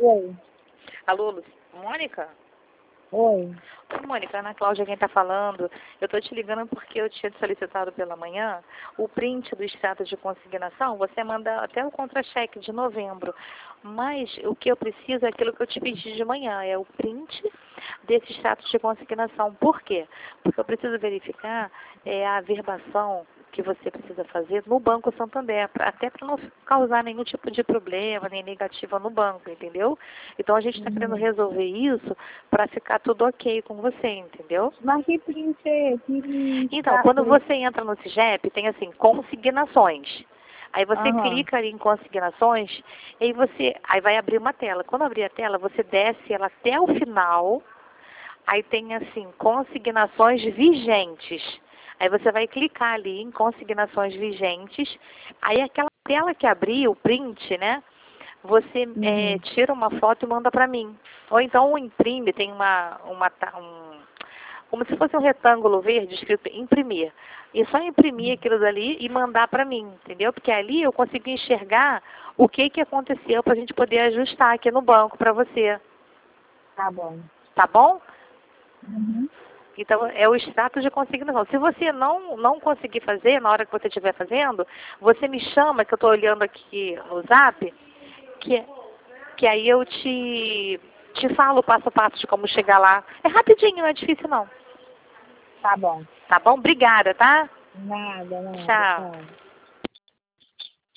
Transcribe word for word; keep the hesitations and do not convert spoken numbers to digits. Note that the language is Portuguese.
Oi. Alô, Lu- Mônica? Oi. Oi, Mônica, Ana Cláudia, quem está falando? Eu estou te ligando porque eu tinha te solicitado pela manhã o print do extrato de consignação. Você manda até o contra-cheque de novembro. Mas o que eu preciso é aquilo que eu te pedi de manhã, é o print desse extrato de consignação. Por quê? Porque eu preciso verificar é, a averbação que você precisa fazer no Banco Santander, pra, até para não causar nenhum tipo de problema, nem negativa no banco, entendeu? Então a gente está querendo Uhum. resolver isso para ficar tudo ok com você, entendeu? Mas que print é? Que Então, status quando é esse? você entra no SIGEP, tem assim, consignações. Aí você Aham. clica ali em consignações, e aí você, aí vai abrir uma tela. Quando abrir a tela, você desce ela até o final, aí tem assim, consignações vigentes. Aí você vai clicar ali em consignações vigentes, aí aquela tela que abrir, o print, né? Você é, Uhum. tira uma foto e manda para mim. Ou então imprime, tem uma, uma, ta- um, como se fosse um retângulo verde escrito imprimir. E só imprimir aquilo dali e mandar para mim, entendeu? Porque ali eu consigo enxergar o que, que aconteceu para a gente poder ajustar aqui no banco para você. Tá bom. Tá bom? Uhum. Então, é o extrato de consignação. Se você não, não conseguir fazer, na hora que você estiver fazendo, você me chama, que eu estou olhando aqui no Zap, que, que aí eu te, te falo o passo a passo de como chegar lá. É rapidinho, não é difícil não. Tá bom. Tá bom? Obrigada, tá? Nada, nada. Tchau. Tchau.